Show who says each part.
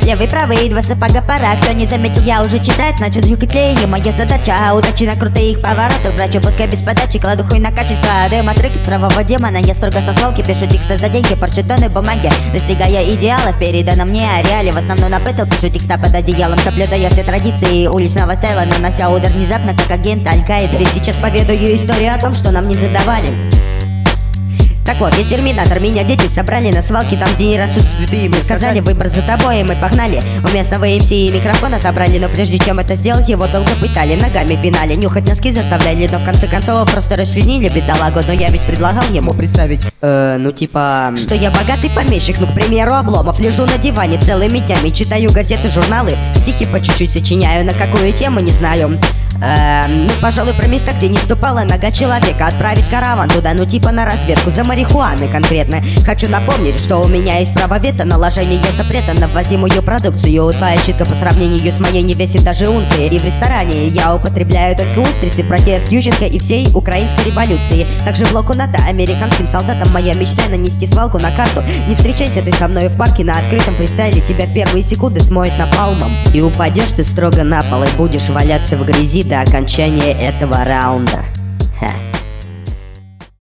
Speaker 1: Левый, правый, два сапога пора. Кто не заметил, я уже читать начал юкотление. Моя задача удачи на крутых поворотах. Брачу пускай без подачи, кладу хуй на качество. Демо-трек правого демона, я строго со свалки. Пишу тексты за деньги, порчу тоны бумаги, достигая идеалов, передано мне о реале. В основном на бэтл пишу текста под одеялом, соблюдая все традиции уличного стайла, нанося удар внезапно, как агент Аль-Каиды. И сейчас поведаю историю о том, что нам не задавали. Так вот, я терминатор, меня дети собрали на свалке, там где не растут цветы. Мне сказали, выбор за тобой, и мы погнали. У местного МС и микрофон отобрали, но прежде чем это сделать, его долго пытали, ногами пинали, нюхать носки заставляли, но в конце концов просто расчленили бедолагу. Но я ведь предлагал ему представить, что я богатый помещик, ну, к примеру, Обломов. Лежу на диване целыми днями, читаю газеты, журналы, стихи по чуть-чуть сочиняю, на какую тему не знаю. Ну, пожалуй, про места, где не ступала нога человека. Отправить караван туда, ну типа на разведку, за марихуаной конкретно. Хочу напомнить, что у меня есть право вето, наложение запрета на ввозимую продукцию. Твоя читка по сравнению с моей не весит даже унции. И в ресторане я употребляю только устрицы, протест Ющенко и всей украинской революции. Также блоку НАТО, американским солдатам моя мечта нанести свалку на карту. Не встречайся ты со мной в парке на открытом фристайле, тебя в первые секунды смоет напалмом. И упадешь ты строго на пол и будешь валяться в грязи до окончания этого раунда. Ха.